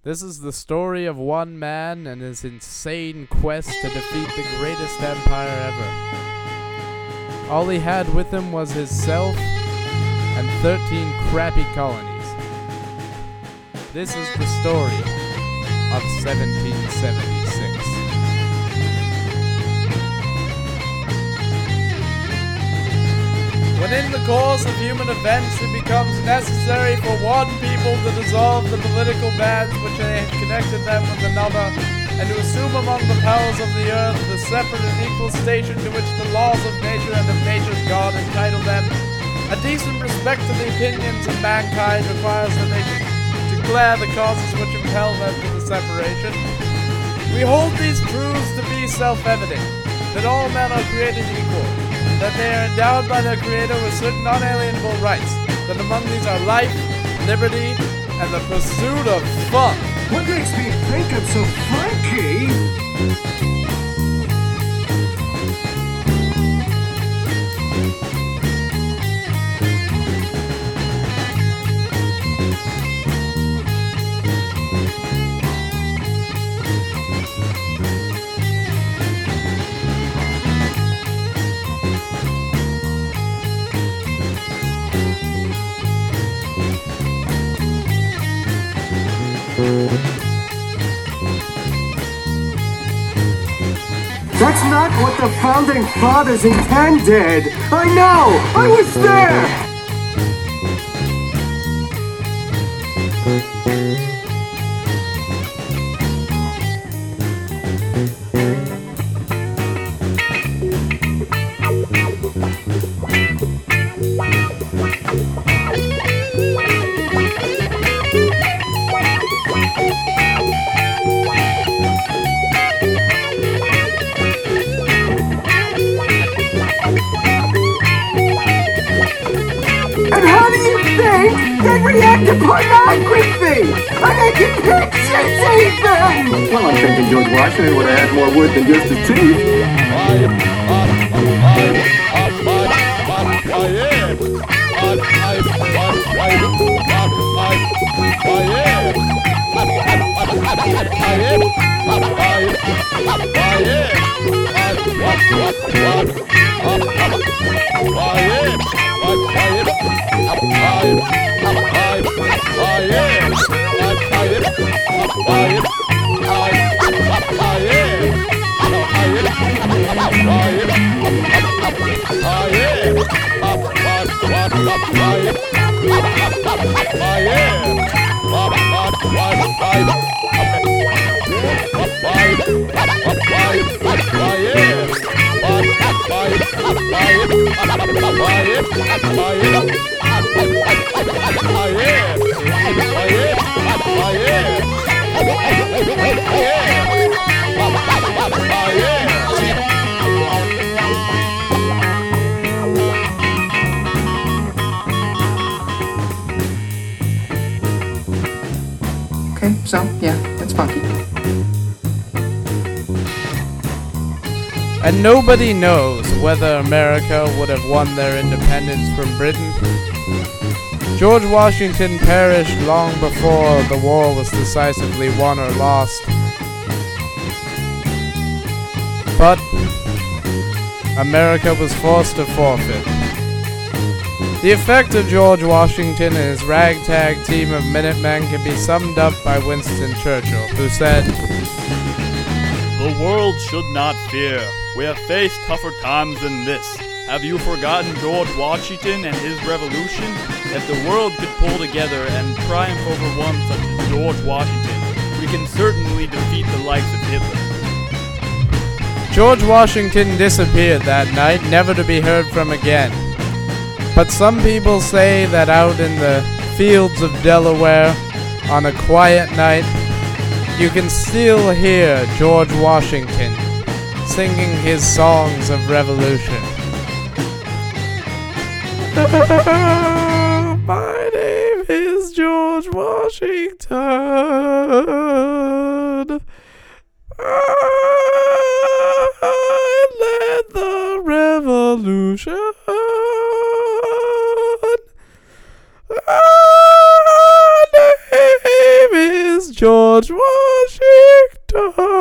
This is the story of one man and his insane quest to defeat the greatest empire ever. All he had with him was his self and 13 crappy colonies. This is the story of 1776. When in the course of human events it becomes necessary for one people to dissolve the political bands which have connected them with another, and to assume among the powers of the earth the separate and equal station to which the laws of nature and of nature's God entitle them, a decent respect to the opinions of mankind requires that they declare the causes which impel them to the separation. We hold these truths to be self-evident, that all men are created equal, that they are endowed by their Creator with certain unalienable rights, that among these are life, liberty, and the pursuit of fun. What makes me think I'm so funky? That's not what the Founding Fathers intended! I know! I was there! And how do you think they react to pornography? And they can pictures even! Well, I'm thinking George Washington would have had more wood than just his teeth. Okay, so, yeah, it's funky. And nobody knows whether America would have won their independence from Britain. George Washington perished long before the war was decisively won or lost. But America was forced to forfeit. The effect of George Washington and his ragtag team of Minutemen can be summed up by Winston Churchill, who said, "The world should not fear. We have faced tougher times than this. Have you forgotten George Washington and his revolution? If the world could pull together and triumph over one such as George Washington, we can certainly defeat the likes of Hitler." George Washington disappeared that night, never to be heard from again. But some people say that out in the fields of Delaware, on a quiet night, you can still hear George Washington singing his songs of revolution. My name is George Washington. I led the revolution. My name is George Washington.